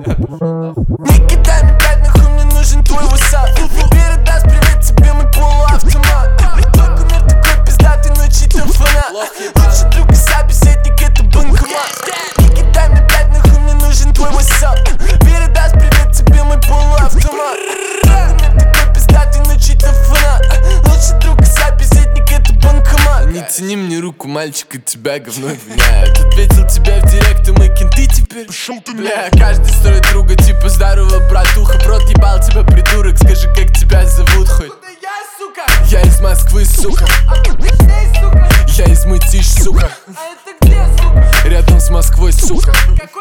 Не кидай мне пять, нахуй мне нужен твой высад. Передаст привет тебе мой полуавтомат. Только мир такой пиздатый, но читер фанат. Лучший друг и собеседник это банкомат. Не кидай мне пять, нахуй мне нужен твой высад. Передаст привет тебе мой полуавтомат. Только мир такой пиздатый, но читер фанат. Лучший друг и собеседник это банкомат. Не тяни мне руку, мальчик, от тебя говно воняет. Ответил тебе в директ, и мы кенты теперь. Бля, каждый строит друга, типа здорово, братуха. В рот ебал тебя, придурок, скажи, как тебя зовут хоть. Я из Москвы, сука. Я из Мытищ, сука. Рядом с Москвой, сука.